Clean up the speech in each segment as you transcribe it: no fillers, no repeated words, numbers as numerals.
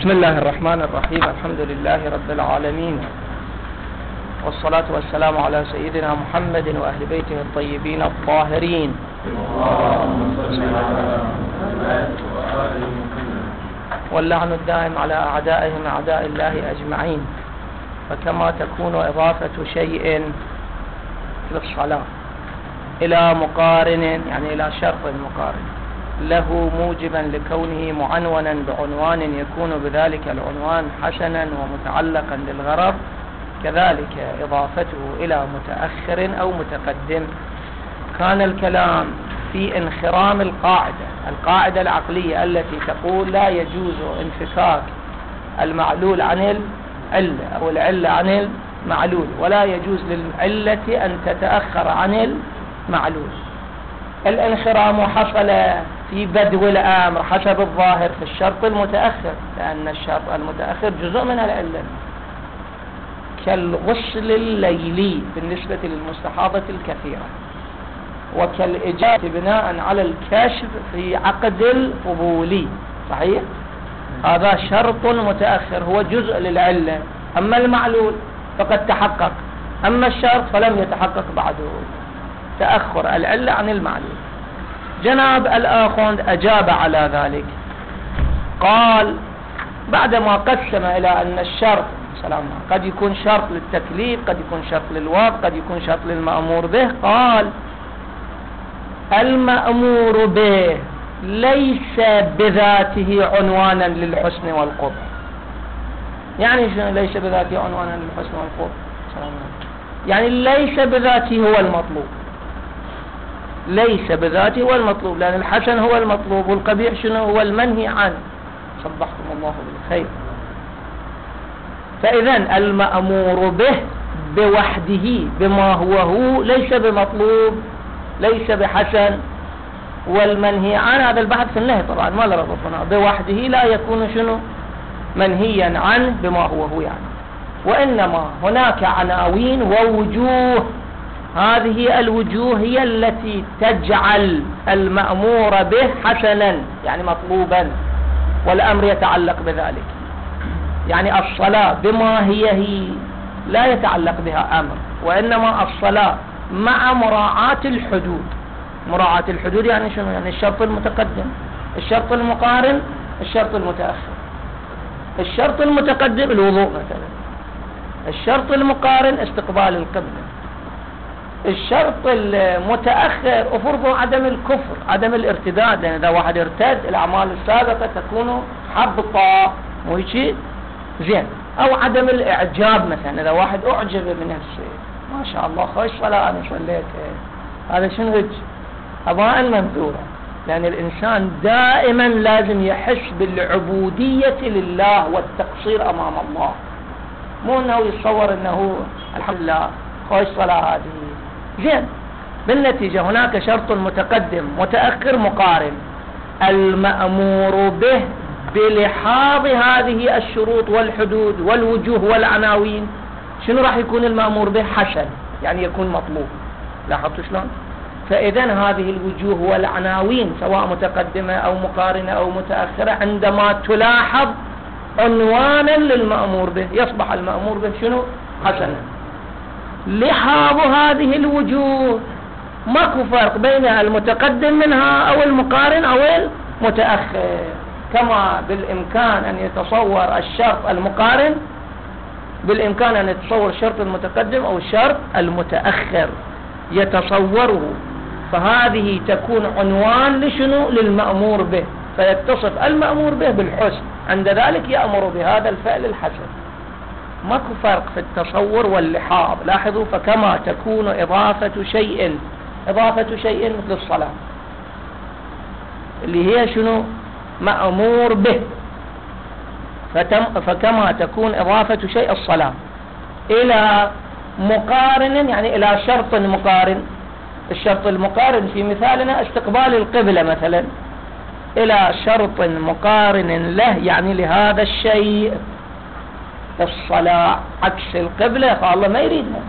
بسم الله الرحمن الرحيم. الحمد لله رب العالمين، والصلاة والسلام على سيدنا محمد وأهل بيته الطيبين الطاهرين. واللعن الدائم على أعدائهم أعداء الله أجمعين. فكما تكون إضافة شيء في الصلاة إلى مقارن، يعني إلى شرط مقارن له موجبا لكونه معنونا بعنوان يكون بذلك العنوان حسنا ومتعلقا للغرض، كذلك إضافته إلى متأخر أو متقدم. كان الكلام في انخرام القاعدة العقلية التي تقول لا يجوز انفكاك المعلول عن العلة أو العلة عن المعلول، ولا يجوز للعلة أن تتأخر عن المعلول. الانخرام حصل في بدو الأمر حسب الظاهر في الشرط المتأخر، لأن الشرط المتأخر جزء من العلة، كالغسل الليلي بالنسبة للمستحاضة الكثيرة، وكالإجابة بناء على الكشف في عقد القبولي. صحيح؟ هذا شرط متأخر هو جزء للعلة، أما المعلول فقد تحقق، أما الشرط فلم يتحقق بعده، تأخر العلة عن المعلول. جناب الآخوند أجاب على ذلك، قال بعدما قسم إلى أن الشرط قد يكون شرط للتكليف، قد يكون شرط للوقت، قد يكون شرط للمأمور به، قال المأمور به ليس بذاته عنوانا للحسن والقبح. يعني شنو ليس بذاته عنوانا للحسن والقبح؟ يعني ليس بذاته هو المطلوب، ليس بذاته هو المطلوب، لأن الحسن هو المطلوب والقبيح شنو هو المنهي عنه. صبحكم الله بالخير. فإذا المأمور به بوحده بما هو ليس بمطلوب، ليس بحسن، والمنهي عنه هذا البحث في النهي طبعا ما له ربطنا، بوحده لا يكون شنو منهيا عنه بما هو يعني، وإنما هناك عناوين ووجوه، هذه الوجوه هي التي تجعل المأمور به حسنا يعني مطلوبا، والأمر يتعلق بذلك. يعني الصلاة بما هي لا يتعلق بها أمر، وإنما الصلاة مع مراعاة الحدود. مراعاة الحدود يعني شنو؟ يعني الشرط المتقدم، الشرط المقارن، الشرط المتأخر. الشرط المتقدم الوضوء مثلا، الشرط المقارن استقبال القبلة، الشرط المتأخر أفرض عدم الكفر عدم الارتداد، لأن إذا واحد ارتد الأعمال السابقة تكون حبطة ويشي زين، أو عدم الإعجاب مثلا، إذا واحد أعجب بنفسه ما شاء الله خوش صلاة أنا صليت، هذا شنو هج أضاء منثورة، لأن الإنسان دائما لازم يحس بالعبودية لله والتقصير أمام الله، مو أنه يتصور أنه الحمد لله خوش صلاة هذه زين. بالنتيجة هناك شرط متقدم متأخر مقارن، المأمور به بلحاظ هذه الشروط والحدود والوجوه والعناوين شنو راح يكون المأمور به؟ حسن، يعني يكون مطلوب. لاحظتوا شلون؟ فإذا هذه الوجوه والعناوين سواء متقدمة أو مقارنة أو متأخرة عندما تلاحظ عنوانا للمأمور به يصبح المأمور به شنو؟ حسنا. لحاظ هذه الوجوه ماكو فرق بين المتقدم منها أو المقارن أو المتأخر، كما بالإمكان أن يتصور الشرط المقارن بالإمكان أن يتصور الشرط المتقدم أو الشرط المتأخر يتصوره، فهذه تكون عنوان لشنو؟ للمأمور به، فيتصف المأمور به بالحسن، عند ذلك يأمر بهذا الفعل الحسن. ماكو فرق في التصور واللحاظ. لاحظوا، فكما تكون إضافة شيء مثل الصلاة اللي هي شنو؟ مأمور به، فكما تكون إضافة شيء الصلاة إلى مقارن، يعني إلى شرط مقارن، الشرط المقارن في مثالنا استقبال القبلة مثلا، إلى شرط مقارن له يعني لهذا الشيء. الصلاة عكس القبلة فالله ما يريدها.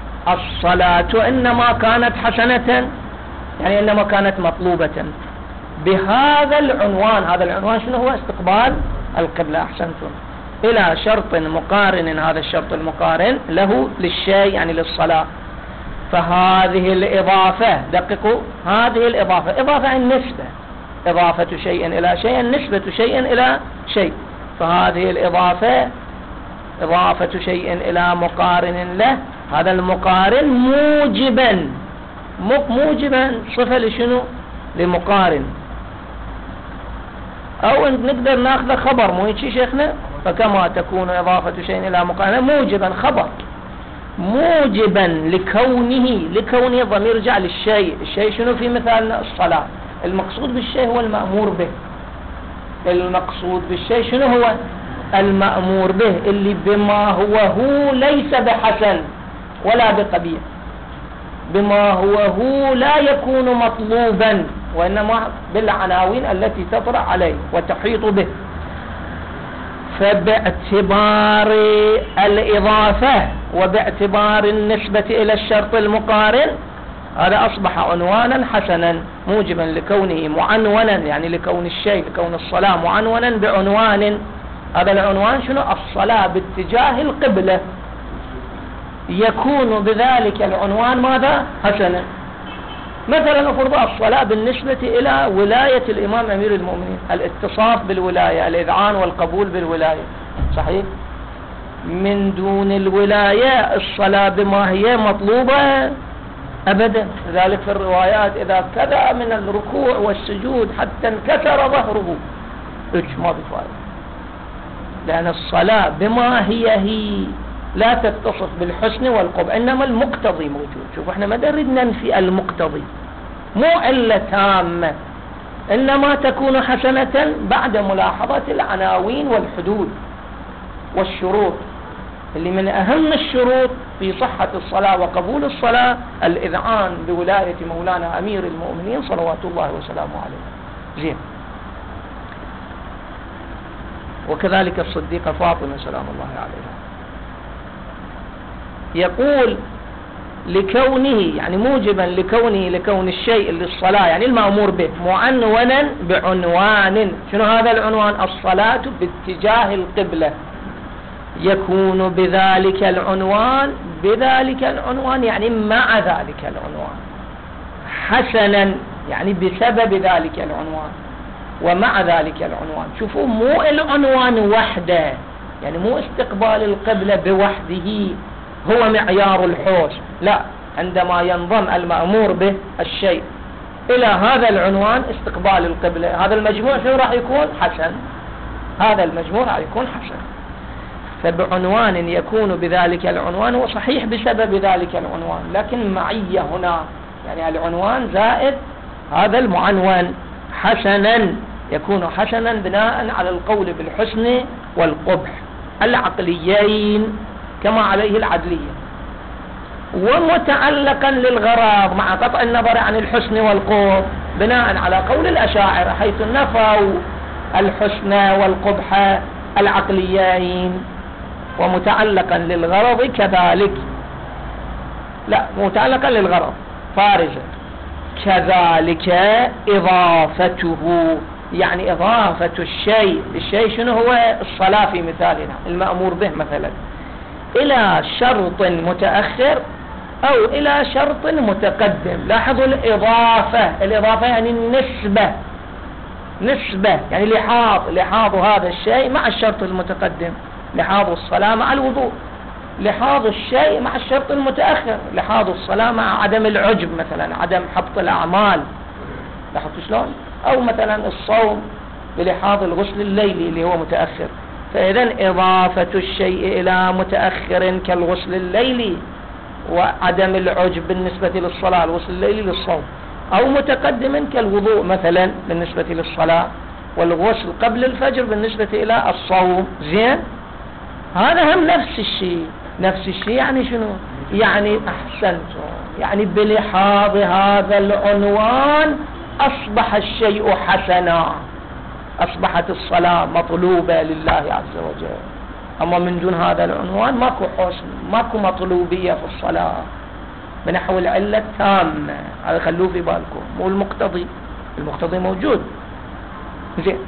الصلاة إنما كانت حسنة يعني إنما كانت مطلوبة، بهذا العنوان. هذا العنوان شنو هو؟ استقبال القبلة. أحسنتم. إلى شرط مقارن، هذا الشرط المقارن له للشيء يعني للصلاة. فهذه الإضافة، دققوا، هذه الإضافة إضافة عن نسبة، إضافة شيء إلى شيء، نسبة شيء إلى شيء. فهذه الإضافة إضافة شيء إلى مقارن له. هذا المقارن موجبا، موجبا صفة لشنو؟ لمقارن. أو نقدر ناخذ خبر، مو هيك شيخنا؟ فكما تكون إضافة شيء إلى مقارن موجبا، خبر موجبا لكونه ضمير يرجع للشيء. الشيء شنو في مثالنا؟ الصلاة. المقصود بالشيء هو المأمور به. المقصود بالشيء شنو هو؟ المأمور به، اللي بما هو ليس بحسن ولا بقبيح، بما هو لا يكون مطلوبا، وإنما بالعناوين التي تطرأ عليه وتحيط به. فباعتبار الإضافة وباعتبار النسبة إلى الشرط المقارن، هذا أصبح عنوانا حسنا موجبا لكونه معنونا، يعني لكون الشيء، لكون الصلاة معنونا بعنوان. هذا العنوان شنو؟ الصلاة باتجاه القبلة. يكون بذلك العنوان ماذا؟ حسنا. مثلا افرض الصلاة بالنسبة إلى ولاية الإمام أمير المؤمنين، الاتصاف بالولاية، الإذعان والقبول بالولاية، صحيح؟ من دون الولاية الصلاة بما هي مطلوبة أبدا. لذلك في الروايات إذا كذا من الركوع والسجود حتى انكسر ظهره، ما بفائدة، لأن الصلاة بما هي لا تتصف بالحسن والقبح، إنما المقتضي موجود. شوف احنا ما نريد ننفي المقتضي، مو علة تامة، إنما تكون حسنة بعد ملاحظة العناوين والحدود والشروط، اللي من أهم الشروط في صحة الصلاة وقبول الصلاة الإذعان بولاية مولانا أمير المؤمنين صلوات الله وسلامه عليه. زين. وكذلك الصديقة فاطمة سلام الله عليها. يقول لكونه، يعني موجبا لكون الشيء للصلاة، يعني المأمور به، معنونا بعنوان. شنو هذا العنوان؟ الصلاة باتجاه القبلة. يكون بذلك العنوان يعني مع ذلك العنوان حسنا، يعني بسبب ذلك العنوان ومع ذلك العنوان. شوفوا، مو العنوان وحده، يعني مو استقبال القبلة بوحده هو معيار الحسن، لا، عندما ينضم المأمور به الشيء إلى هذا العنوان استقبال القبلة، هذا المجموع شو راح يكون؟ حسن. هذا المجموع راح يكون حسن. فبعنوان يكون بذلك العنوان، هو صحيح بسبب ذلك العنوان، لكن معية هنا، يعني العنوان زائد هذا المعنون. حسنا، يكون حسنا بناء على القول بالحسن والقبح العقليين كما عليه العدلية، ومتعلقا للغرض مع قطع النظر عن الحسن والقبح بناء على قول الأشاعرة، حيث نفوا الحسن والقبح العقليين. ومتعلقا للغرض كذلك، لا، متعلقا للغرض فارجا، كذلك إضافته، يعني إضافة الشيء شنو هو؟ الصلاة في مثالنا المأمور به مثلا، إلى شرط متأخر أو إلى شرط متقدم. لاحظوا الإضافة يعني نسبة، يعني لحاظ هذا الشيء مع الشرط المتقدم، لحاظ الصلاة مع الوضوء، لحاظ الشيء مع الشرط المتأخر، لحاظ الصلاة مع عدم العجب مثلا، عدم حبط الأعمال، لاحظتوا شلون؟ أو مثلا الصوم بلحاظ الغسل الليلي اللي هو متأخر. فإذا إضافة الشيء إلى متأخر كالغسل الليلي وعدم العجب بالنسبة للصلاة، الغسل الليلي للصوم، أو متقدم كالوضوء مثلا بالنسبة للصلاة، والغسل قبل الفجر بالنسبة إلى الصوم. زين، هذا هم نفس الشيء يعني شنو؟ يعني أحسنتم، يعني بلحاظ هذا العنوان أصبح الشيء حسنا، أصبحت الصلاة مطلوبة لله عز وجل. أما من دون هذا العنوان ماكو حسن، ماكو مطلوبية في الصلاة بنحو العلة التامة. هذا خلوه في بالكم، مو المقتضي. المقتضي موجود. زين،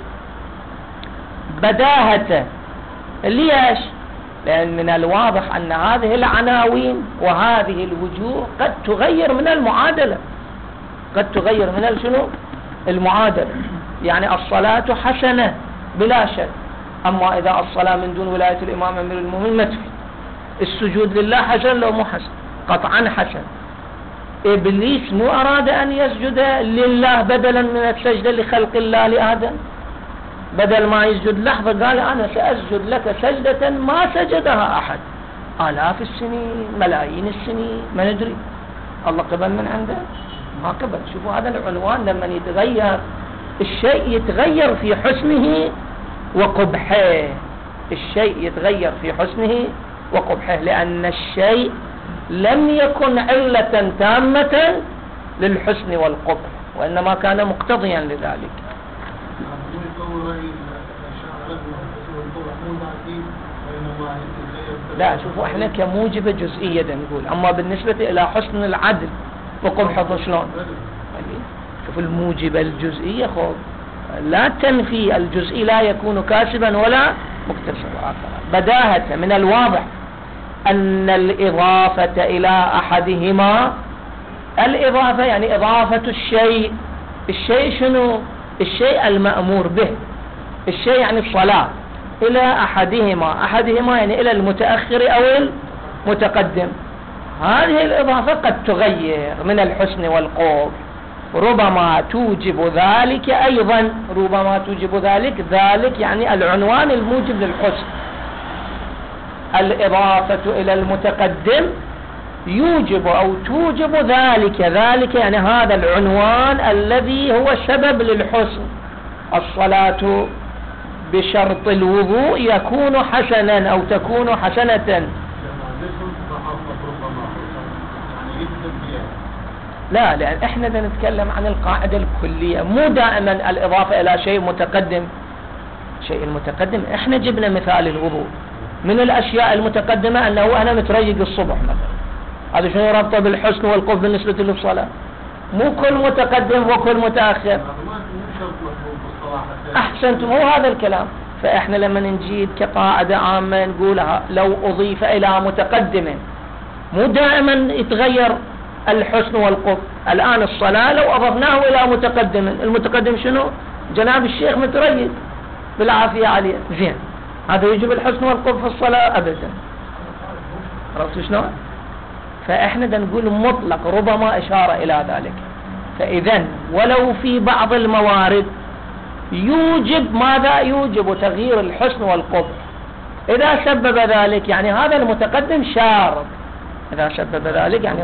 بداهة ليش؟ لأن من الواضح أن هذه العناوين وهذه الوجوه قد تغير من المعادلة، قد تغير من شنو؟ المعادلة. يعني الصلاة حسنة بلا شك، أما إذا الصلاة من دون ولاية الإمام أمير المؤمنين ما تفيد. السجود لله حسن لو مو حسن؟ قطعا حسن. إبليس مو أراد أن يسجد لله بدلا من السجدة لخلق الله لآدم، بدل ما يسجد لحظة قال أنا سأسجد لك سجدة ما سجدها أحد آلاف السنين ملايين السنين ما ندري. الله قبل من عنده؟ ما قبل. شوفوا هذا العنوان لما يتغير الشيء يتغير في حسنه وقبحه، الشيء يتغير في حسنه وقبحه، لأن الشيء لم يكن علة تامة للحسن والقبح، وإنما كان مقتضيا لذلك. لا شوفوا احنا كموجبة جزئية نقول، اما بالنسبة الى حسن العدل وقبحه شلون؟ شوف الموجبة الجزئية خب لا تنفي الجزئي، لا يكون كاسبا ولا مكتسبا. بداهة من الواضح ان الاضافة الى احدهما، الاضافة يعني اضافة الشيء، الشيء شنو؟ الشيء المأمور به، الشيء يعني الصلاة، إلى أحدهما، أحدهما يعني إلى المتأخر أو المتقدم. هذه الإضافة قد تغير من الحسن والقبح، ربما توجب ذلك أيضا، ربما توجب ذلك، ذلك يعني العنوان الموجب للحسن. الإضافة إلى المتقدم يوجب أو توجب ذلك، ذلك يعني هذا العنوان الذي هو سبب للحسن. الصلاة بشرط الوضوء يكون حسنا أو تكون حسنة. لا، لأن احنا نتكلم عن القاعدة الكلية، مو دائما الإضافة إلى شيء متقدم. شيء المتقدم احنا جبنا مثال الوضوء، من الأشياء المتقدمة أنه أنا متريق الصبح مثلا، هذا شنو ربطه بالحسن والقبح بالنسبة للصلاة؟ مو كل متقدم وكل متأخر. أحسنتم، هو هذا الكلام. فإحنا لما نجيد كقاعدة عامة نقولها لو أضيف إلى متقدم، مو دائما يتغير الحسن والقبح. الآن الصلاة لو أضفناه إلى متقدم، المتقدم شنو؟ جناب الشيخ متريد بالعافية عليه، زين، هذا يجب الحسن والقبح في الصلاة؟ أبدا. عرفتوا شلون؟ فإحنا نقول مطلق ربما إشارة إلى ذلك. فإذن ولو في بعض الموارد يوجب ماذا؟ يوجب تغيير الحسن والقبح إذا سبب ذلك، يعني هذا المتقدم شارب، إذا سبب ذلك يعني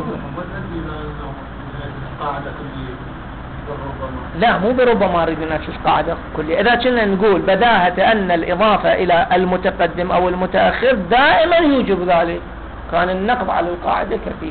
لا مو بربما ردنا نفس قاعدة كلية. إذا كنا نقول بداهة أن الإضافة إلى المتقدم أو المتأخر دائما يوجب ذلك، كان النقض على القاعدة كثير.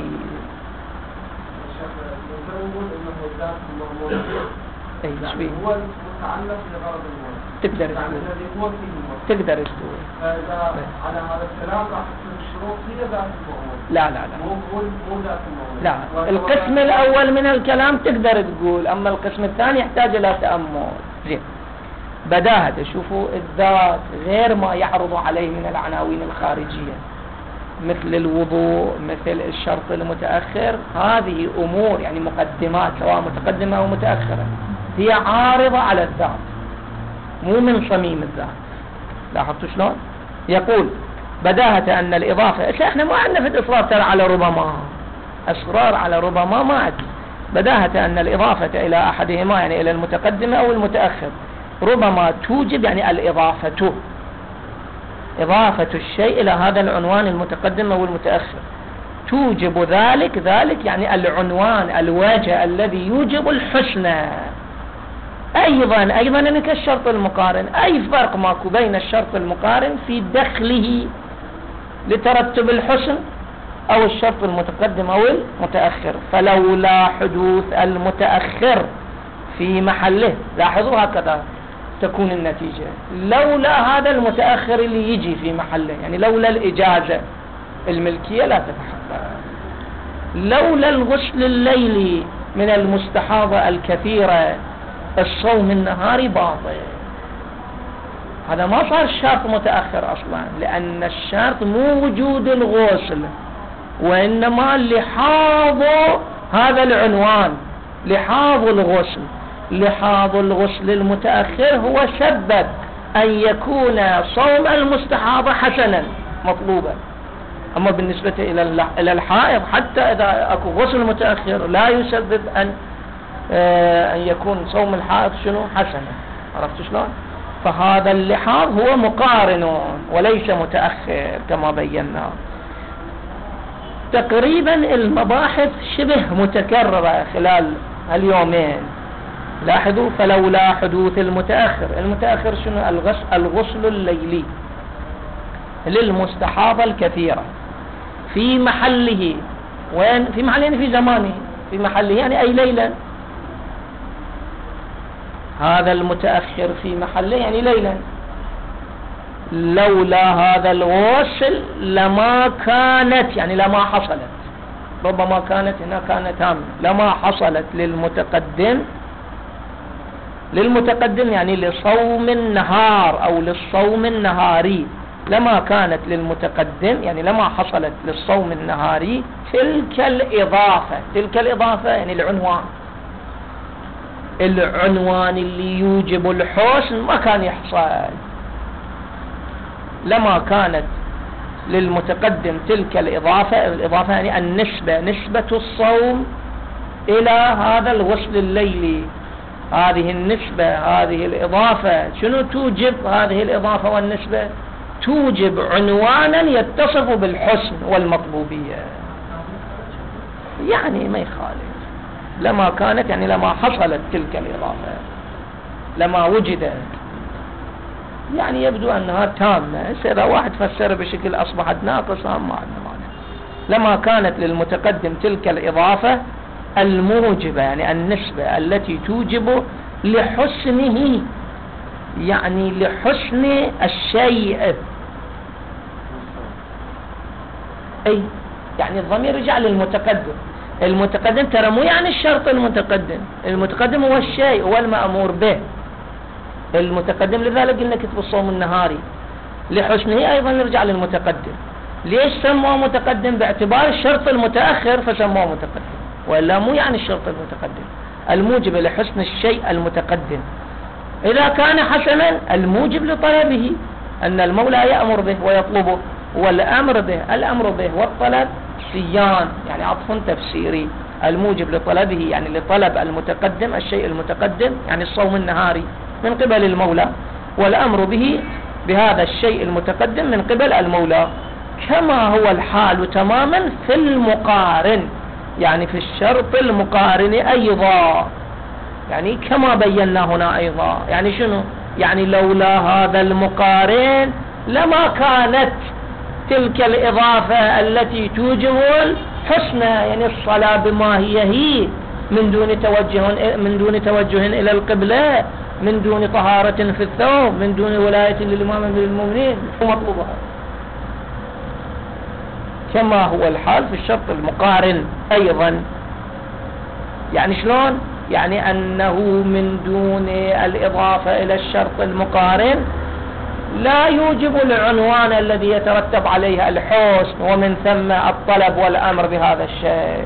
اي شوي هو متعلق بغرض الموضوع، تقدر تقول، تقدر تقول على هذا الكلام راح تصير الشروط هي ذات الموضوع. لا لا لا مو ذات الموضوع. لا، القسم الأول من الكلام تقدر تقول، أما القسم الثاني يحتاج إلى تأمل. زين، بداهة شوفوا الذات غير ما يعرض عليه من العناوين الخارجية مثل الوضوء، مثل الشرط المتأخر، هذه أمور يعني مقدمات سواء متقدمة أو متأخرة، هي عارضة على الذات مو من صميم الذات. لاحظتوا شلون؟ يقول بداهة أن الإضافة، احنا ما عندنا في الإصرار ترى على ربما، إصرار على ربما ما عندنا. بداهة أن الإضافة إلى أحدهما يعني إلى المتقدمة أو المتأخر ربما توجب يعني الإضافة، إضافة الشيء إلى هذا العنوان المتقدم أو المتأخر توجب ذلك، ذلك يعني العنوان الوجه الذي يوجب الحسن. أيضا أنك الشرط المقارن، أي فرق ماكو بين الشرط المقارن في دخله لترتب الحسن أو الشرط المتقدم أو المتأخر. فلولا حدوث المتأخر في محله، لاحظوا هكذا تكون النتيجة، لولا هذا المتأخر اللي يجي في محله، يعني لولا الإجازة الملكية لا تتحقق، لولا الغسل الليلي من المستحاضة الكثيرة الصوم النهاري باطل. هذا ما صار شرط متأخر أصلا، لأن الشرط مو وجود الغسل، وإنما لحاظ هذا العنوان، لحاظ الغسل. لحاظ الغسل المتأخر هو سبب أن يكون صوم المستحاضة حسنا مطلوبا. أما بالنسبة إلى الحائض، حتى إذا أكو غسل متأخر لا يسبب أن يكون صوم الحائض شنو حسنا. عرفت شلون؟ فهذا اللحاظ هو مقارن وليس متأخر كما بينا. تقريبا المباحث شبه متكررة خلال اليومين. لاحظوا، فلولا حدوث المتأخر شنو؟ الغسل الليلي للمستحاضة الكثيرة في محله. وين في محله؟ يعني في زمانه، في محله يعني أي ليلة. هذا المتأخر في محله يعني ليلا. لولا هذا الغسل لما كانت، يعني لما حصلت، ربما كانت هنا كانت تامة، لما حصلت للمتقدم يعني لصوم النهار أو للصوم النهاري. لما كانت للمتقدم يعني لما حصلت للصوم النهاري تلك الإضافة يعني العنوان اللي يوجب الحسن ما كان يحصل. لما كانت للمتقدم تلك الإضافة يعني نسبة الصوم إلى هذا الغسل الليلي. هذه النسبة، هذه الإضافة شنو توجب؟ هذه الإضافة والنسبة توجب عنوانا يتصف بالحسن والمطلوبية. يعني ما يخالف. لما كانت يعني لما حصلت تلك الإضافة، لما وجدت، يعني يبدو أنها تامة. إذا واحد فسر بشكل أصبحت ناقصة ما عندنا معنى. لما كانت للمتقدم تلك الإضافة الموجبة يعني النسبة التي توجب لحسنه، يعني لحسن الشيء. أي يعني الضمير رجع للمتقدم. المتقدم ترى مو يعني الشرط المتقدم هو الشيء، هو المأمور به المتقدم. لذلك قلنا كتب الصوم النهاري لحسنه أيضا يرجع للمتقدم. ليش سموه متقدم؟ باعتبار الشرط المتأخر فسموه متقدم، وإلا مو يعني الشرط المتقدم. الموجب لحسن الشيء المتقدم إذا كان حسنا الموجب لطلبه، أن المولى يأمر به ويطلبه، والأمر به والطلب سيان يعني عطف تفسيري. الموجب لطلبه يعني لطلب المتقدم الشيء المتقدم يعني الصوم النهاري من قبل المولى، والأمر به بهذا الشيء المتقدم من قبل المولى، كما هو الحال تماما في المقارن، يعني في الشرط المقارن أيضا، يعني كما بينا هنا أيضا. يعني شنو؟ يعني لولا هذا المقارن لما كانت تلك الإضافة التي توجب الحسنى، يعني الصلاة بما هي من دون توجه إلى القبلة، من دون طهارة في الثوب، من دون ولاية للإمام بالمؤمنين مطلوبها، كما هو الحال في الشرط المقارن أيضا. يعني شلون؟ يعني أنه من دون الإضافة إلى الشرط المقارن لا يوجب العنوان الذي يترتب عليه الحسن، ومن ثم الطلب والأمر بهذا الشيء.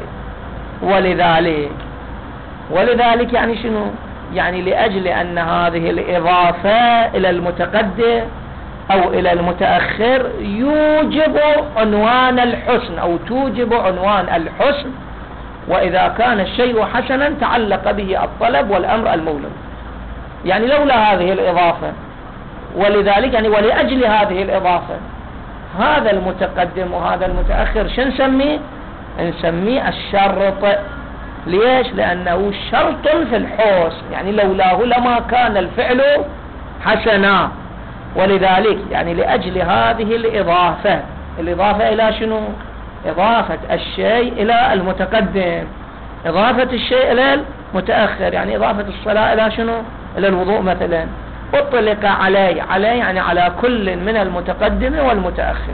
ولذلك يعني شنو؟ يعني لأجل أن هذه الإضافة إلى المتقدم أو إلى المتأخر يوجب عنوان الحسن أو توجب عنوان الحسن، وإذا كان الشيء حسنا تعلق به الطلب والأمر المولوي. يعني لولا هذه الإضافة، ولذلك يعني ولأجل هذه الإضافة هذا المتقدم وهذا المتأخر شو نسميه الشرط. ليش؟ لأنه شرط في الحسن، يعني لولاه لما كان الفعل حسنا. ولذلك يعني لأجل هذه الإضافة إلى شنو؟ إضافة الشيء إلى المتقدم، إضافة الشيء إلى المتأخر، يعني إضافة الصلاة إلى شنو؟ إلى الوضوء مثلا. أطلق عليه يعني على كل من المتقدم والمتأخر،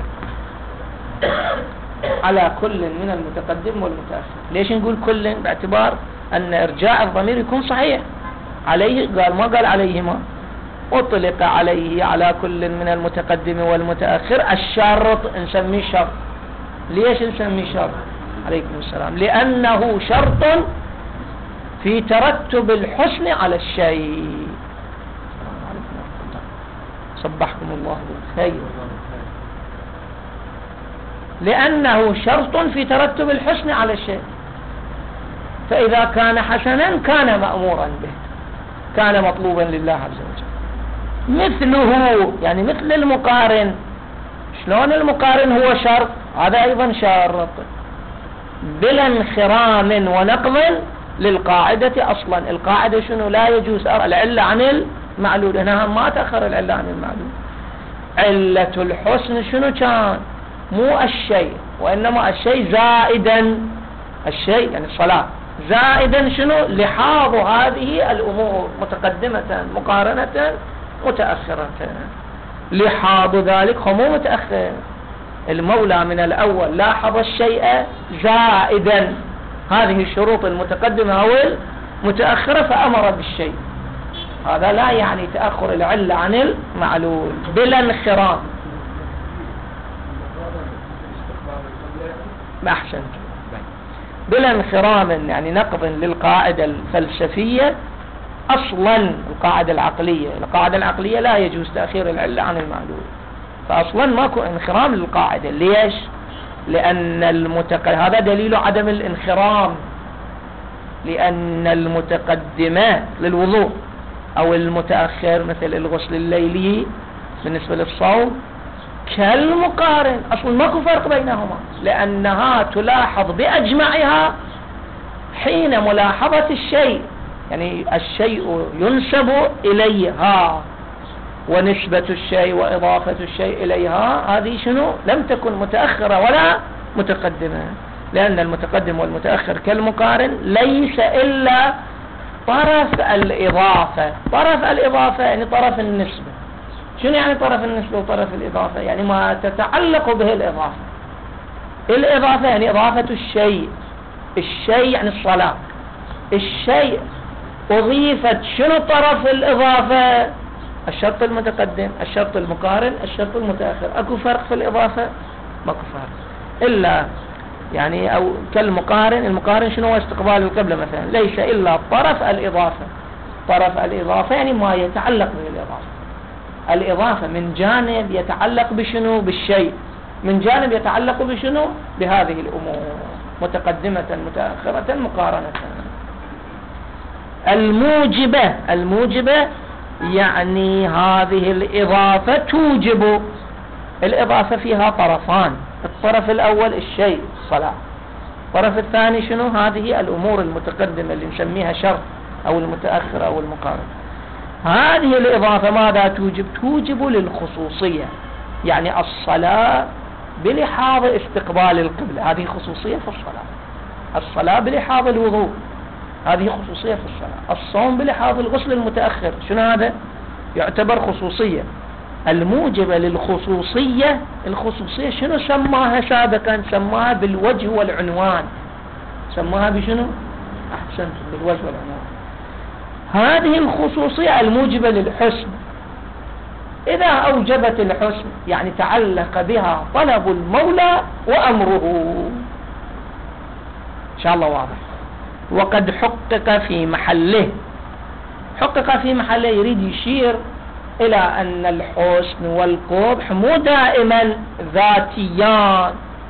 على كل من المتقدم والمتأخر. ليش نقول كل؟ باعتبار أن إرجاع الضمير يكون صحيح، عليه قال ما قال عليهما، أطلق عليه على كل من المتقدم والمتأخر الشرط، نسميه شرط. ليش نسميه شرط؟ عليكم السلام. لأنه شرط في ترتب الحسن على الشيء. صبحكم الله بالخير. لأنه شرط في ترتب الحسن على الشيء، فإذا كان حسنا كان مأمورا به، كان مطلوبا لله عز وجل. مثله يعني مثل المقارن. شلون المقارن هو شرط؟ هذا أيضا شرط بلا انخرام ونقض للقاعدة أصلا. القاعدة شنو؟ لا يجوز العلة عن المعلول. هنا ما تأخر العلة عن المعلول. علة الحسن شنو كان؟ مو الشيء، وإنما الشيء زائدا. الشيء يعني الصلاة زائدا شنو؟ لحاظ هذه الأمور متقدمة مقارنة متأخرة. لحاظ ذلك هو مو متأخر. المولى من الأول لاحظ الشيء زائدا، هذه الشروط المتقدمة أو المتأخرة، فأمر بالشيء. هذا لا يعني تأخر العلة عن المعلول بلا انخرام. أحسنت. بلا انخرام يعني نقض للقاعدة الفلسفية أصلا. القاعدة العقلية لا يجوز تأخير العلة عن المعلول، فأصلا ماكو انخرام للقاعدة. ليش؟ لأن هذا دليل عدم الانخرام. لأن المتقدمة للوضوء أو المتأخر مثل الغسل الليلي بالنسبة للصوم كالمقارن، أصلا ماكو فرق بينهما، لأنها تلاحظ بأجمعها حين ملاحظة الشيء. يعني الشيء ينسب إليها، ونسبة الشيء وإضافة الشيء إليها هذه شنو؟ لم تكن متأخرة ولا متقدمة. لأن المتقدم والمتأخر كالمقارن ليس إلا طرف الإضافة. طرف الإضافة يعني طرف النسبة. شنو يعني طرف النسبة وطرف الإضافة؟ يعني ما تتعلق به الإضافة. الإضافة يعني إضافة الشيء. الشيء يعني الصلاة. الشيء أضيفت شنو طرف الإضافة؟ الشرط المتقدم، الشرط المقارن، الشرط المتأخر. أكو فرق في الإضافة؟ ماكو فرق. إلا يعني أو كالمقارن. المقارن شنو هو؟ استقبال القبلة مثلا. ليس إلا طرف الإضافة. طرف الإضافة يعني ما يتعلق بالإضافة. الإضافة من جانب يتعلق بشنو؟ بالشيء. من جانب يتعلق بشنو؟ بهذه الأمور متقدمة متأخرة مقارنة. الموجبة يعني هذه الإضافة توجب. الإضافة فيها طرفان. الطرف الأول الشيء الصلاة. الطرف الثاني شنو؟ هذه الأمور المتقدمة اللي نسميها شرط أو المتأخر أو المقارن. هذه الإضافة ماذا توجب؟ توجب للخصوصية. يعني الصلاة بلحاظ استقبال القبلة، هذه خصوصية في الصلاة. الصلاة بلحاظ الوضوء، هذه خصوصية في الصلاة. الصوم بلحاظ الغسل المتأخر، شنو هذا؟ يعتبر خصوصية. الموجبة للخصوصية، الخصوصية شنو سماها سابقا؟ سماها بالوجه والعنوان. سماها بشنو؟ أحسنت، بالوجه والعنوان. هذه الخصوصية الموجبة للحسن إذا أوجبت الحسن يعني تعلق بها طلب المولى وأمره. إن شاء الله واضح. وقد حقق في محله. حقق في محله يريد يشير إلى أن الحسن والقبح مو دائما ذاتيان،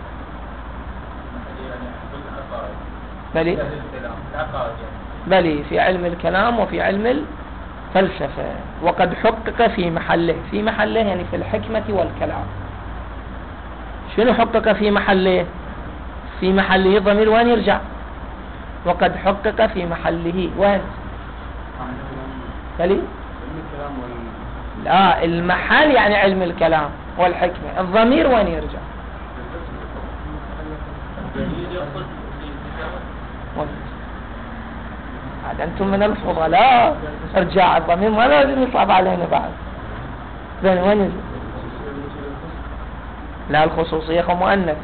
بل في علم الكلام وفي علم الفلسفة. وقد حقق في محله. في محله يعني في الحكمة والكلام. شنو حقق في محله؟ في محله ضمير وين يرجع؟ وقد حقق في محله وين؟ بلي؟ لا، المحل يعني علم الكلام والحكمة. الضمير وين يرجع؟ هذا أنتم من الفضلاء. ارجع الضمير ما لازم يصعب علينا بعد. زين وين يرجع؟ لا، الخصوصية مؤنث.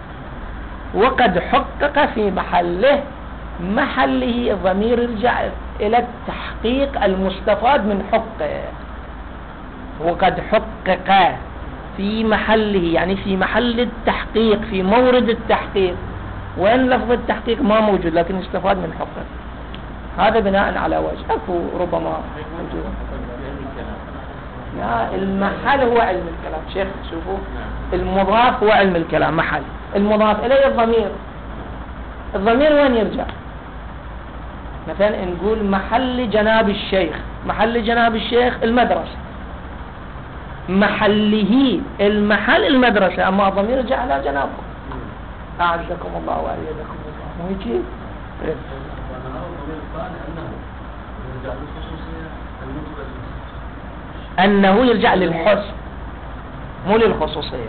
وقد حقق في محله. محله الضمير يرجع إلى التحقيق المستفاد من حقه. وقد حقق في محله، يعني في محل التحقيق، في مورد التحقيق، وين لفظ التحقيق ما موجود لكن استفاد من حقه. هذا بناء على وجه. أكو ربما موجود. لا، المحل هو علم الكلام شيخ. شوفوا، المضاف هو علم الكلام، محل المضاف إليه الضمير. الضمير وين يرجع؟ مثلا نقول محل جناب الشيخ، محل جناب الشيخ المدرسة، محله المحل المدرسة، أما الضمير يرجع على جنابه. أعزكم الله وأيدكم الله. مو يجي أنه يرجع للحسن مو للخصوصية.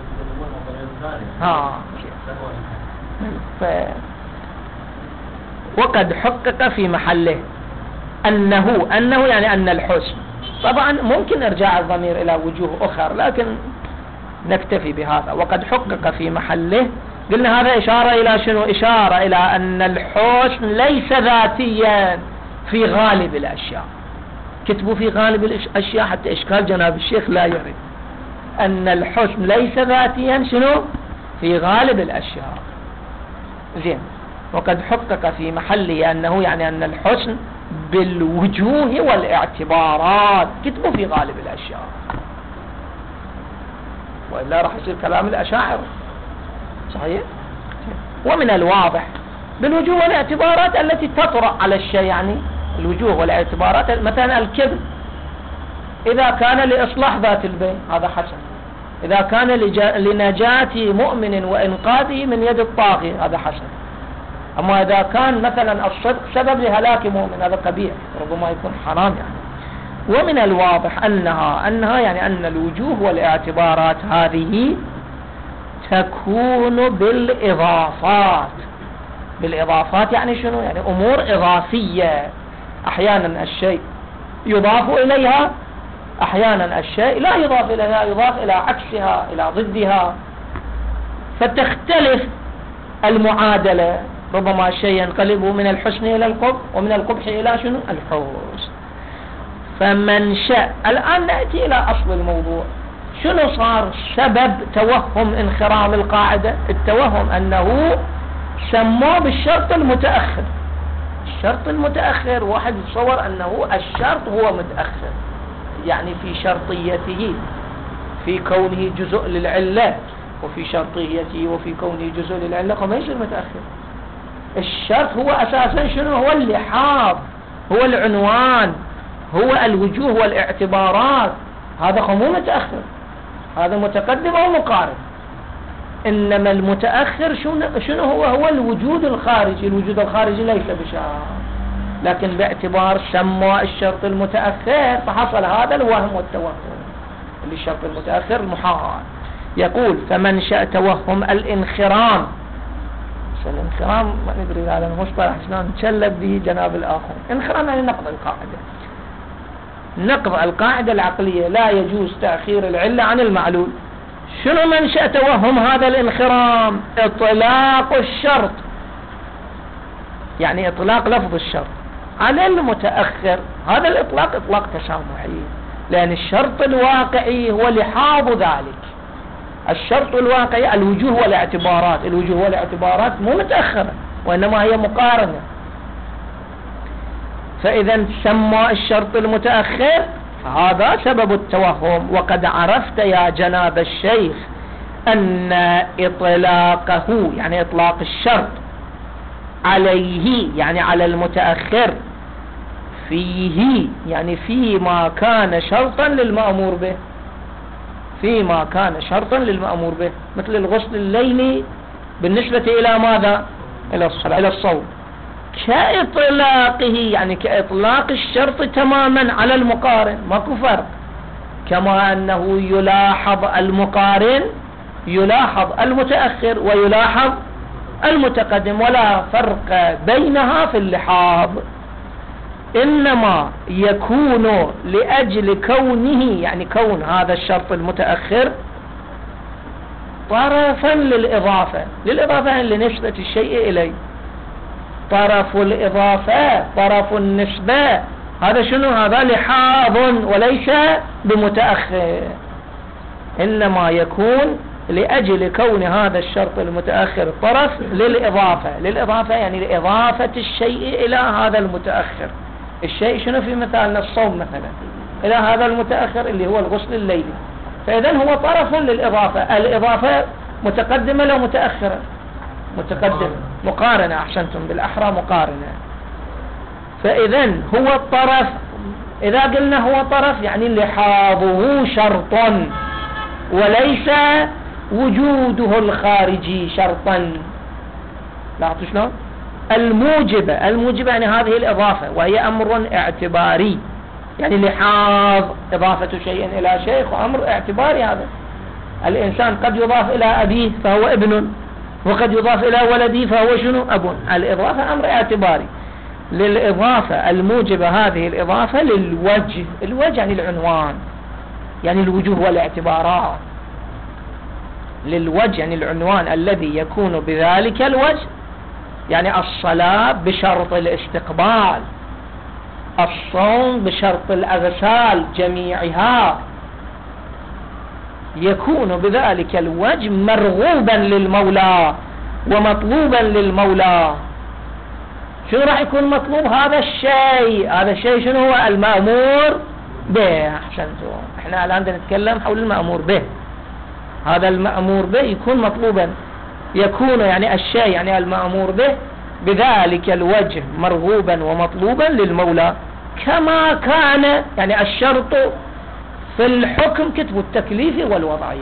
وقد حقق في محله أنه يعني أن الحسن. طبعا ممكن إرجاع الضمير إلى وجوه أخرى لكن نكتفي بهذا. وقد حقق في محله، قلنا هذا إشارة إلى شنو؟ إشارة إلى أن الحسن ليس ذاتيا في غالب الأشياء. كتبوا في غالب الأشياء حتى إشكال جناب الشيخ لا يرد. أن الحسن ليس ذاتيا شنو؟ في غالب الأشياء. زين. وقد حقق في محله أنه يعني أن الحسن بالوجوه والاعتبارات. كتبوا في غالب الأشياء، وإلا راح يصير كلام الأشاعرة. صحيح؟ ومن الواضح بالوجوه والاعتبارات التي تطرأ على الشيء، يعني الوجوه والاعتبارات. مثلا الكذب إذا كان لإصلاح ذات البين هذا حسن، إذا كان لنجاة مؤمن وإنقاذه من يد الطاغي هذا حسن. أما إذا كان مثلا الصدق سبب لهلاك مؤمن هذا قبيح، ربما يكون حرام يعني. ومن الواضح أنها يعني أن الوجوه والاعتبارات هذه تكون بالإضافات. بالإضافات يعني شنو؟ يعني أمور إضافية. أحيانا الشيء يضاف إليها، أحيانا الشيء لا يضاف إليها، يضاف إلى عكسها، إلى ضدها، فتختلف المعادلة. ربما الشيء ينقلب من الحسن إلى القبح، ومن القبح إلى شنو؟ الحسن. فمنشأ، الآن نأتي إلى أصل الموضوع. شنو صار سبب توهم انخرام القاعدة؟ التوهم أنه سموه بالشرط المتأخر. الشرط المتأخر واحد يتصور أنه الشرط هو متأخر، يعني في شرطيته، في كونه جزء للعلة، وفي شرطيته وفي كونه جزء للعلة، فما يصير متأخر. الشرط هو أساسا شنو؟ هو اللحاظ، هو العنوان، هو الوجوه والاعتبارات. هذا مو متأخر، هذا متقدم أو مقارب. إنما المتأخر شنو هو الوجود الخارجي. الوجود الخارجي ليس بشرط، لكن باعتبار سموا الشرط المتأخر فحصل هذا الوهم والتوهم. اللي الشرط المتأخر المحال. يقول فمنشأ توهم الانخرام. الانخرام ما ندري هذا المصطلح شلون نتشلب به جناب الآخر. انخرام يعني نقض القاعدة، نقض القاعدة العقلية. لا يجوز تأخير العلة عن المعلول. شنو منشأ توهم هذا الانخرام؟ إطلاق الشرط، يعني إطلاق لفظ الشرط على المتأخر. هذا الإطلاق إطلاق تسامحي، لأن الشرط الواقعي هو لحاظ ذلك. الشرط الواقعي الوجوه والاعتبارات. الوجوه والاعتبارات مو متأخرة، وإنما هي مقارنة. فإذا سمى الشرط المتأخر هذا سبب التوهم. وقد عرفت يا جناب الشيخ أن إطلاقه، يعني إطلاق الشرط عليه، يعني على المتأخر، فيه يعني فيما كان شرطا للمأمور به. فيما كان شرطا للمأمور به، مثل الغسل الليلي بالنسبة إلى ماذا؟ إلى الصلاة، إلى الصوم. كإطلاقه يعني كإطلاق الشرط تماما على المقارن، ماكو فرق. كما أنه يلاحظ المقارن، يلاحظ المتأخر ويلاحظ المتقدم، ولا فرق بينها في اللحاظ. إنما يكون لأجل كونه، يعني كون هذا الشرط المتأخر طرفا للإضافة، للإضافة لنسبة الشيء إليه. طرف الإضافة طرف النسبة هذا شنو؟ هذا لحاظ وليس بمتأخر، إنما يكون لأجل كون هذا الشرط المتأخر طرف للإضافة يعني لإضافة الشيء إلى هذا المتأخر. الشيء شنو في مثالنا؟ الصوم مثلا إلى هذا المتأخر اللي هو الغسل الليلي، فإذن هو طرف للإضافة. الإضافة متقدمة لو متأخرة؟ متقدمة، مقارنة، أحسنتم، بالأحرى مقارنة. فإذن هو الطرف، إذا قلنا هو طرف يعني لحاظه شرط وليس وجوده الخارجي شرطا. لاحظوا شلون؟ الموجبة يعني هذه الإضافة، وهي أمر اعتباري، يعني لحاظ إضافة شيء إلى شيء وأمر اعتباري. هذا الإنسان قد يضاف إلى أبيه فهو ابن، وقد يضاف إلى ولده فهو شنو؟ أب. الإضافة أمر اعتباري. للإضافة الموجبة هذه الإضافة للوجه، الوجه يعني العنوان، يعني الوجوه والاعتبارات. للوجه يعني العنوان الذي يكون بذلك الوجه، يعني الصلاة بشرط الاستقبال، الصوم بشرط الأغسال جميعها، يكون بذلك الوجه مرغوبا للمولى ومطلوبا للمولى. شو راح يكون مطلوب؟ هذا الشيء شنو هو؟ المأمور به. أحسنتم، احنا الآن نتكلم حول المأمور به. هذا المأمور به يكون مطلوبا، يكون يعني الشيء يعني المأمور به بذلك الوجه مرغوبا ومطلوبا للمولى، كما كان يعني الشرط في الحكم كتب التكليف والوضعي.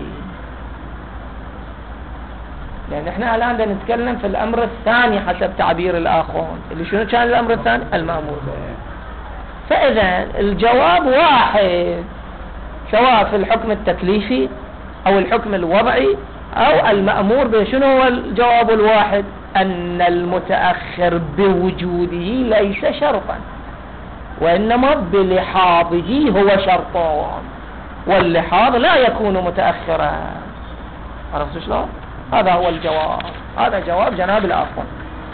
يعني احنا الآن نتكلم في الأمر الثاني حسب تعبير الآخرون، اللي شنو كان الأمر الثاني؟ المأمور به. فإذا الجواب واحد، سواء في الحكم التكليفي أو الحكم الوضعي أو المأمور به. شنو هو الجواب الواحد؟ أن المتأخر بوجوده ليس شرطا، وإنما بلحاظه هو شرطان، واللحاظ لا يكون متأخرا. عرفتوا شلون؟ هذا هو الجواب، هذا جواب جناب الآخر.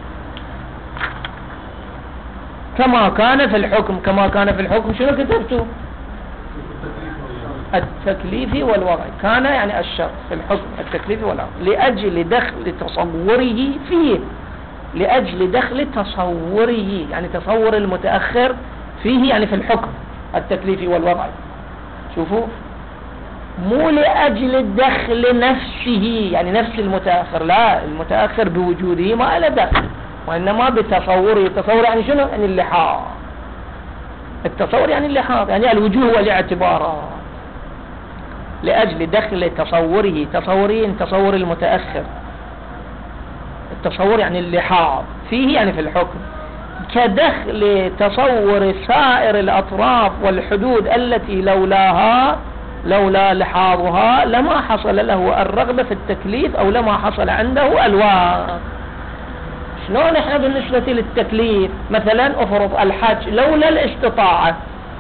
كما كان في الحكم، كما كان في الحكم شنو كتبتوا؟ التكليفي والوضعي. كان يعني الشرط في الحكم التكليفي والوضعي لأجل دخل تصوره فيه، لأجل دخل تصوره يعني تصور المتأخر فيه، يعني في الحكم التكليفي والوضعي. شوفوا، مو لأجل دخل نفسه يعني نفس المتأخر، لا، المتأخر بوجوده ما له دخل، وإنما بتصوره. التصور يعني شنو؟ يعني اللحاظ. التصور يعني اللحاظ، يعني الوجوه والاعتبارات. لأجل دخل تصوره، تصور المتأخر، التصور يعني اللحاظ فيه يعني في الحكم، كدخل تصور سائر الأطراف والحدود التي لولا لحاظها لما حصل له الرغبة في التكليف أو لما حصل عنده الواقع. شلون احنا بالنسبة للتكليف؟ مثلا افرض الحج لولا الاستطاعة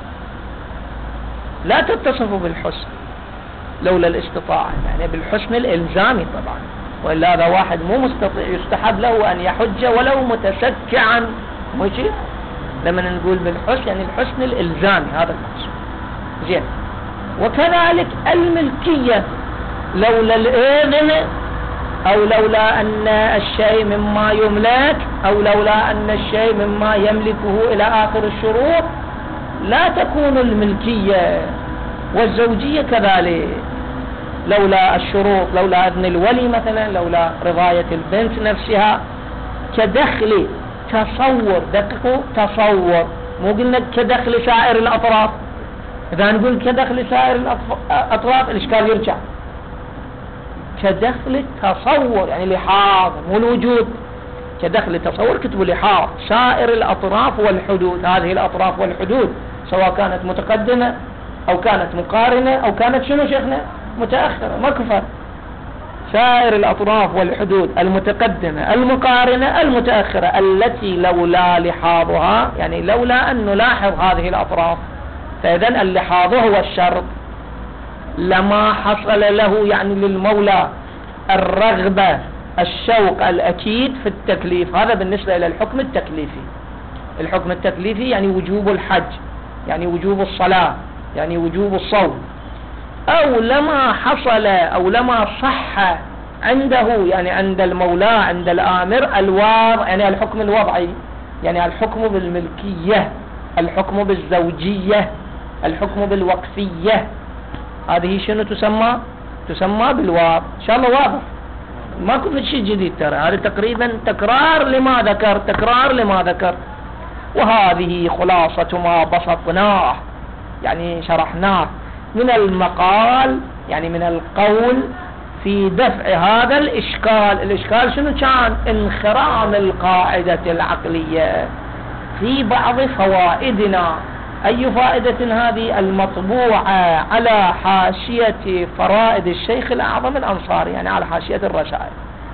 لا تتصف بالحسن، لولا الاستطاعة يعني بالحسن الإلزامي طبعا، وإلا هذا واحد مو مستطيع يستحب له أن يحج ولو متشجعا، ماشي؟ لما نقول بالحسن يعني الحسن الإلزامي، هذا المقصود. زين. وكذلك الملكية، لولا الإذن أو لولا أن الشيء مما يملك أو لولا أن الشيء مما يملكه إلى آخر الشروط لا تكون الملكية. والزوجية كذلك، لولا الشروط، لولا إذن الولي مثلا، لولا رضاية البنت نفسها، كدخل تصور، دققوا، تصور، مو قلنا كدخل سائر الأطراف. إذا نقول كدخل سائر الأطراف الإشكال يرجع. كدخل تصور يعني لحاظ مو الوجود، كدخل تصور كتبوا لحاظ سائر الأطراف والحدود. هذه الأطراف والحدود سواء كانت متقدمة أو كانت مقارنة أو كانت شنو شيخنا؟ متأخرة، ما كفر. سائر الأطراف والحدود المتقدمة المقارنة المتأخرة التي لولا لحاظها يعني لولا أن نلاحظ هذه الأطراف، فإذن اللحاظ هو الشرط، لما حصل له يعني للمولى الرغبة الشوق الأكيد في التكليف. هذا بالنسبة إلى الحكم التكليفي. الحكم التكليفي يعني وجوب الحج، يعني وجوب الصلاة، يعني وجوب الصوم. أو لما حصل أو لما صح عنده، يعني عند المولى عند الآمر الوضع، يعني الحكم الوضعي، يعني الحكم بالملكية، الحكم بالزوجية، الحكم بالوقفية. هذه شنو تسمى؟ تسمى بالواضع. إن شاء الله واضح، ماكو في شيء جديد ترى، هذا تقريبا تكرار لما ذكر، تكرار لما ذكر. وهذه خلاصة ما بسطناه، يعني شرحناه من المقال، يعني من القول في دفع هذا الإشكال. الإشكال شنو كان؟ انخرام القاعدة العقلية في بعض فوائدنا. أي فائدة هذه؟ المطبوعة على حاشية فرائد الشيخ الأعظم الأنصاري، يعني على حاشية الرسائل.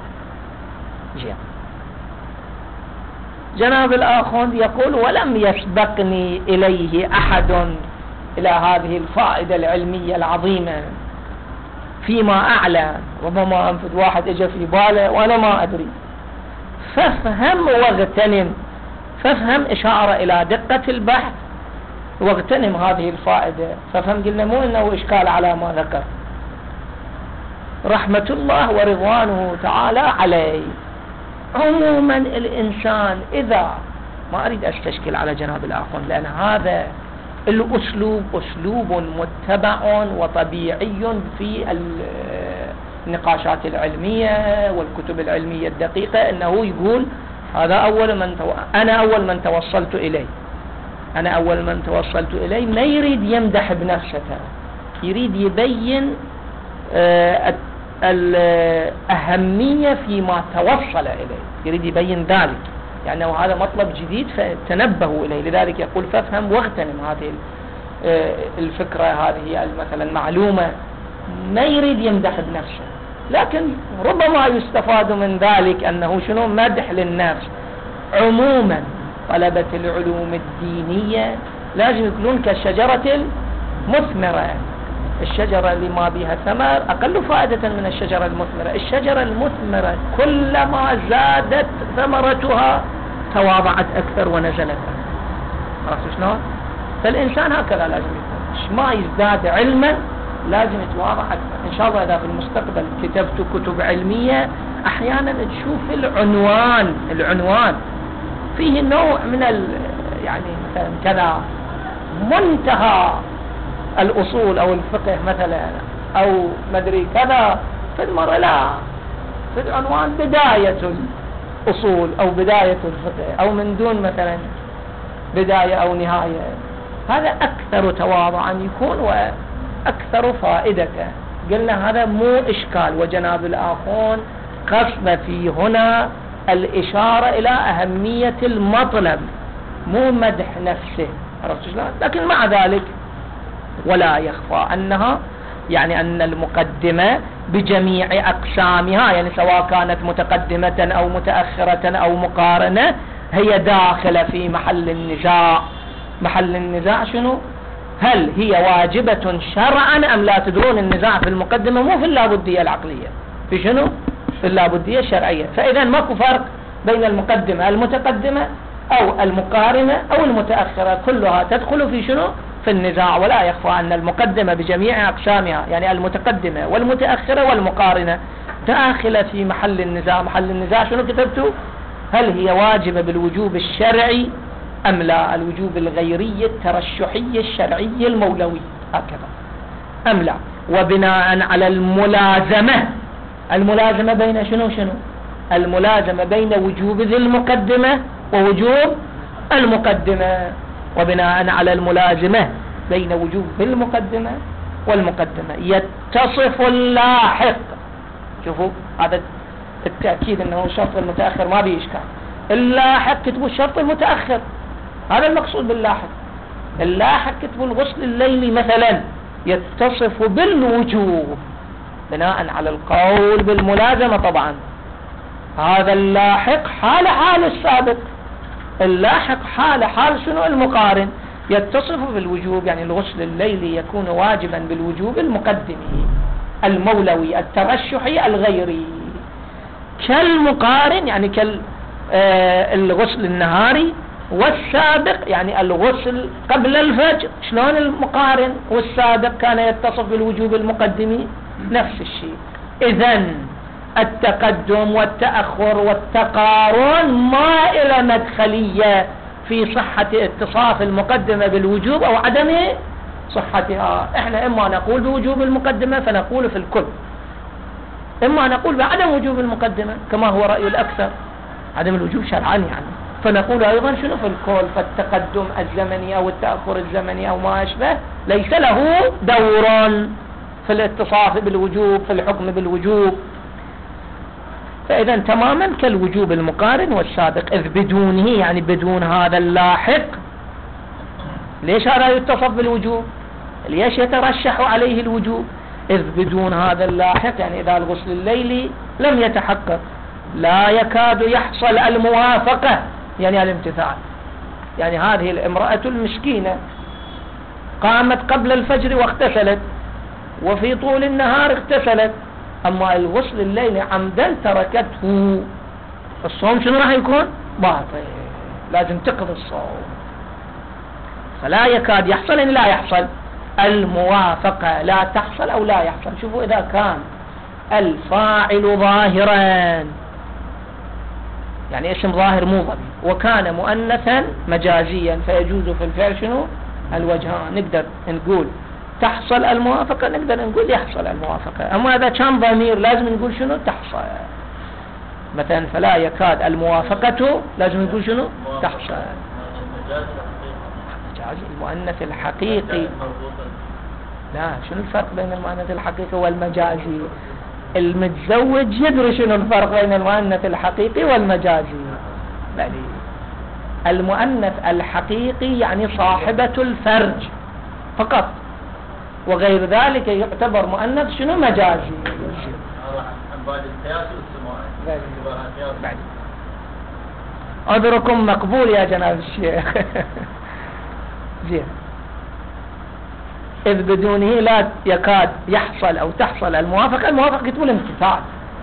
جناب الآخوند يقول: ولم يسبقني إليه أحد، إلى هذه الفائدة العلمية العظيمة فيما أعلم. ربما أنفذ واحد إجا في باله وأنا ما أدري. فافهم واغتنم، فافهم إشارة إلى دقة البحث، واغتنم هذه الفائدة. فافهم قلنا مو إنه إشكال على ما ذكر، رحمة الله ورضوانه تعالى عليه. عموما الإنسان إذا ما أريد أستشكل على جناب الآخوان، لأن هذا الأسلوب أسلوب متبع وطبيعي في النقاشات العلمية والكتب العلمية الدقيقة، أنه يقول هذا أنا أول من توصلت إليه، أنا أول من توصلت إليه. ما يريد يمدح بنفسه، يريد يبين الأهمية فيما توصل إليه، يريد يبين ذلك، يعني هذا مطلب جديد فتنبهوا إليه. لذلك يقول: فافهم واغتنم هذه الفكرة، هذه مثلا معلومة. ما يريد يمدح بنفسه، لكن ربما يستفاد من ذلك أنه شنو؟ مدح للنفس. عموما طلبة العلوم الدينية لازم يكونون كالشجرة المثمرة. الشجرة اللي ما بها ثمر أقل فائدة من الشجرة المثمرة. الشجرة المثمرة كلما زادت ثمرتها تواضعت أكثر ونزلت أكثر. عرفت شلون؟ فالإنسان هكذا لازم يكون، ما يزداد علما لازم يتواضع أكثر. إن شاء الله إذا في المستقبل كتبت كتب علمية أحيانا تشوف العنوان فيه نوع من يعني مثلا كذا منتهى الأصول أو الفقه مثلا، أو مدري كذا، في المرة لا، في العنوان بداية الأصول أو بداية الفقه، أو من دون مثلا بداية أو نهاية. هذا أكثر تواضعا يكون وأكثر فائدة. قلنا هذا مو إشكال، وجناب الآخون قصد في هنا الإشارة إلى أهمية المطلب، مو مدح نفسه. عرفت شلون؟ لكن مع ذلك ولا يخفى أنها، يعني أن المقدمة بجميع أقسامها، يعني سواء كانت متقدمة أو متأخرة أو مقارنة، هي داخلة في محل النزاع. محل النزاع شنو؟ هل هي واجبة شرعا أم لا؟ تدرون النزاع في المقدمة مو في اللابدية العقلية، في شنو؟ في اللابدية الشرعية. فإذا ماكو فرق بين المقدمة المتقدمة أو المقارنة أو المتأخرة، كلها تدخل في شنو؟ في النزاع. ولا يخفى أن المقدمة بجميع أقسامها، يعني المتقدمة والمتأخرة والمقارنة، داخلة في محل النزاع. محل النزاع شنو كتبتوا؟ هل هي واجبة بالوجوب الشرعي أم لا؟ الوجوب الغيري الترشحي الشرعي المولوي، هكذا أم لا؟ وبناء على الملازمة بين شنو؟ الملازمة بين وجوب ذي المقدمة ووجوب المقدمة. وبناء على الملازمة بين وجوب المقدمة والمقدمة يتصف اللاحق. شوفوا هذا التأكيد أنه الشرط المتأخر ما بيه إشكال. اللاحق كتبوا الشرط المتأخر، هذا المقصود باللاحق. اللاحق كتبوا الغسل الليلي مثلا يتصف بالوجوب بناء على القول بالملازمة. طبعا هذا اللاحق حال السابق، اللاحق حال شنو؟ المقارن. يتصف بالوجوب، يعني الغسل الليلي يكون واجبا بالوجوب المقدمي المولوي الترشحي الغيري. كالمقارن يعني الغسل النهاري، والسابق يعني الغسل قبل الفجر. شلون المقارن والسابق كان يتصف بالوجوب المقدمي؟ نفس الشيء. إذن التقدم والتأخر والتقارن ما إلى مدخلية في صحة اتصاف المقدمة بالوجوب أو عدم صحتها. احنا اما نقول بوجوب المقدمة فنقول في الكل، اما نقول بعدم وجوب المقدمة كما هو رأي الأكثر، عدم الوجوب شرعا يعني، فنقول أيضا شنو في الكل. فالتقدم الزمني أو التأخر الزمني أو ما أشبه ليس له دور في الاتصاف بالوجوب، في الحكم بالوجوب. فإذا تماما كالوجوب المقارن والسابق، إذ بدونه يعني بدون هذا اللاحق. ليش هذا يتصف بالوجوب؟ ليش يترشح عليه الوجوب؟ إذ بدون هذا اللاحق يعني إذا الغسل الليلي لم يتحقق لا يكاد يحصل الموافقة يعني الامتثال. يعني هذه الامرأة المسكينة قامت قبل الفجر واغتسلت، وفي طول النهار اغتسلت، أما الغسل الليلي عمدا تركته، الصوم شنو راح يكون؟ باطل، لازم تقضي الصوم. فلا يكاد يحصل يعني لا يحصل الموافقة، لا تحصل أو لا يحصل. شوفوا إذا كان الفاعل ظاهرا يعني اسم ظاهر مو ضمير، وكان مؤنثا مجازيا، فيجوز في الفعل شنو؟ الوجهان. نقدر نقول تحصل الموافقة، نقدر نقول يحصل الموافقة. أما إذا كان ضمير لازم نقول شنو؟ تحصل. مثلا فلا يكاد الموافقة لازم نقول شنو؟ تحصل. مجازي المؤنث الحقيقي. لا، شنو الفرق بين المؤنث الحقيقي والمجازي؟ المتزوج يدري شنو الفرق بين المؤنث الحقيقي والمجازي. بل المؤنث الحقيقي يعني صاحبة الفرج فقط، وغير ذلك يعتبر مؤنث شنو؟ مجازي. أدركم مقبول يا جناب الشيخ. زين. إذ بدونه لا يكاد يحصل أو تحصل الموافقة. الموافقة تقول امتثال.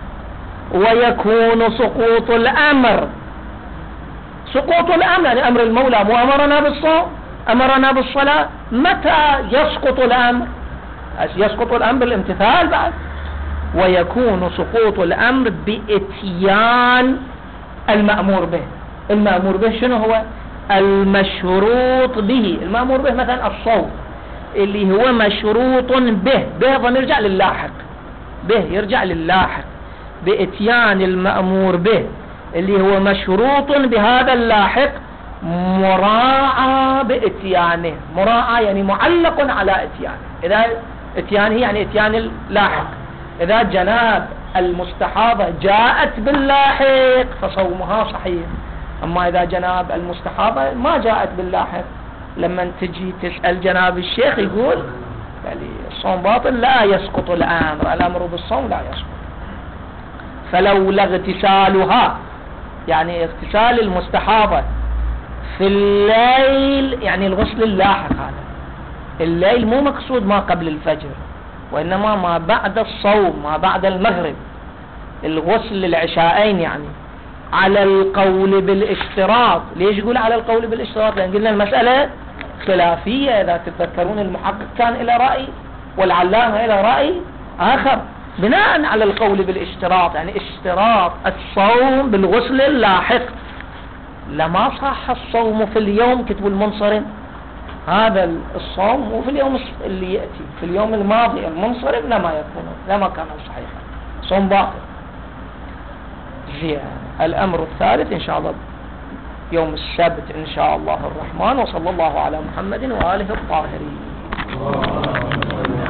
ويكون سقوط الأمر، سقوط الأمر يعني أمر المولى مو أمرنا بالصوم، أمرنا بالصلاة. متى يسقط الأمر؟ يسقط الأمر بالامتثال بعد. ويكون سقوط الأمر بإتيان المأمور به. المأمور به شنو هو؟ المشروط به. المأمور به مثلا الصوم اللي هو مشروط به، به ضمير يرجع للاحق، به يرجع للاحق. بإتيان المأمور به اللي هو مشروط بهذا اللاحق، مراعى بإتيانه. مراعى يعني معلق على إتيانه. إذا إتيانه يعني إتيان اللاحق. إذا جناب المستحاضة جاءت باللاحق فصومها صحيح. أما إذا جناب المستحاضة ما جاءت باللاحق، لما تجي تسأل جناب الشيخ يقول الصوم باطل، لا يسقط الأمر. الأمر بالصوم لا يسقط. فلولا اغتسالها يعني اغتسال المستحاضة في الليل يعني الغسل اللاحق. هذا الليل مو مقصود ما قبل الفجر، وإنما ما بعد الصوم، ما بعد المغرب، الغسل العشاءين يعني، على القول بالاشتراط. ليش يقول على القول بالاشتراط؟ لأن قلنا المسألة خلافية. إذا تتذكرون المحقق كان إلى رأي والعلامة إلى رأي آخر. بناء على القول بالاشتراط يعني اشتراط الصوم بالغسل اللاحق، لما صح الصوم في اليوم كتب المنصرم. هذا الصوم مو في اليوم اللي يأتي، في اليوم الماضي المنصرم لما كان صحيحا، صوم باطل. زين. الأمر الثالث إن شاء الله يوم السبت إن شاء الله الرحمن. وصلى الله على محمد وآله الطاهرين.